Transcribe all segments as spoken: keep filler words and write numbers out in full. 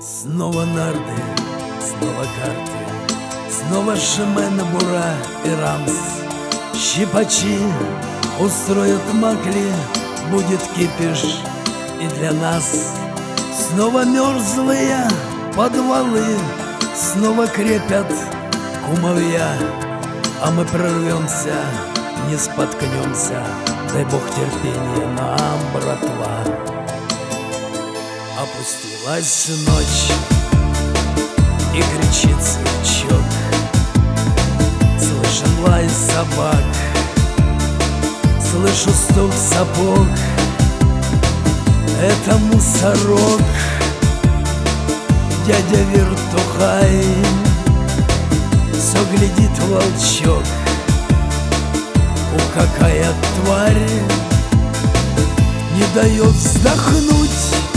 Снова нарды, снова карты, снова Шимена, Бура и Рамс. Щипачи устроят макли, будет кипиш и для нас. Снова мерзлые подвалы, снова крепят кумовья, а мы прорвемся, не споткнемся, дай Бог терпения нам, братва. Опустилась ночь и кричит сверчок, слышен лай собак, слышу стук сапог. Это мусорок, дядя Вертухай. Все глядит волчок, у какая тварь не дает вздохнуть,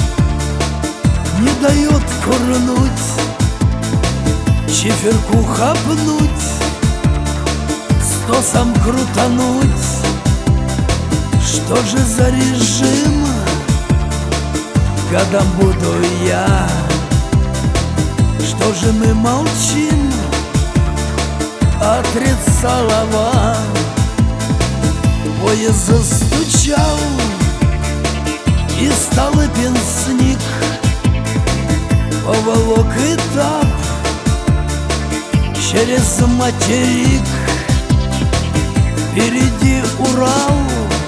не дает курнуть, чиферку хапнуть, стосом крутануть. Что же за режим годом буду я? Что же мы молчим? Отрицалова. Поезд застучал, и Столыпин сник, поволок этап через материк. Впереди Урал,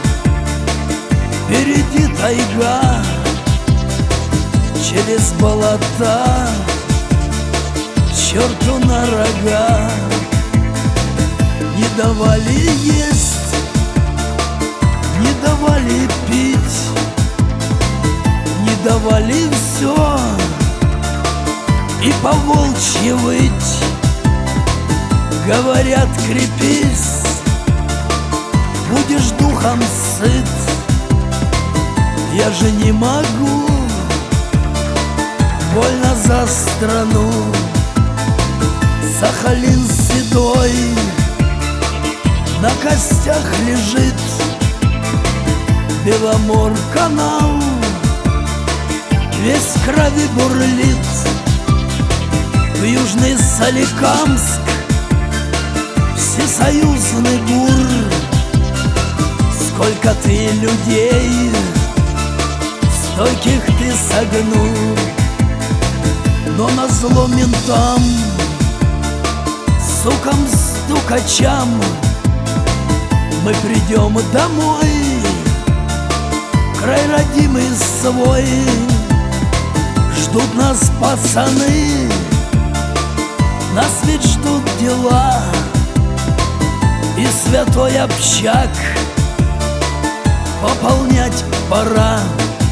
впереди тайга, через болота черту на рога. Не давали есть, не давали пить, не давали все и по-волчьи выть. Говорят, крепись, будешь духом сыт. Я же не могу, больно за страну. Сахалин седой на костях лежит, Беломор-канал весь в крови бурлит. В Южный Соликамск всесоюзный бур. Сколько ты людей стойких ты согнул, но назло ментам, сукам, стукачам мы придем домой, край родимый свой. Ждут нас пацаны, нас ведь ждут дела, и святой общак пополнять пора.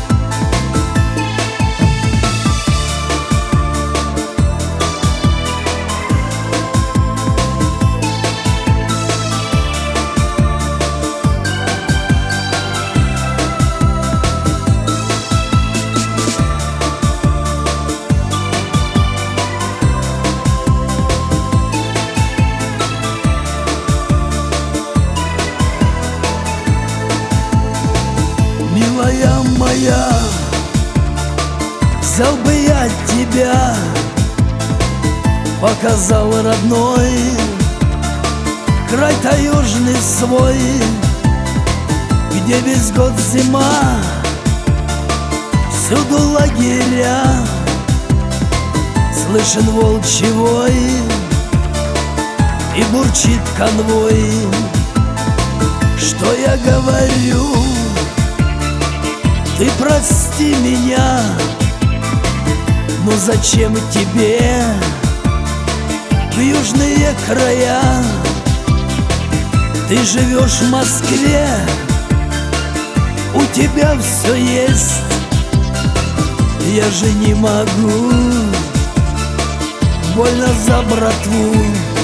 Милая моя, взял бы я тебя, показал родной край таежный свой, где весь год зима, всюду лагеря, слышен волчий вой и бурчит конвой. Что я говорю? Ты прости меня, но зачем тебе в южные края? Ты живешь в Москве, у тебя все есть. Я же не могу, больно за братву.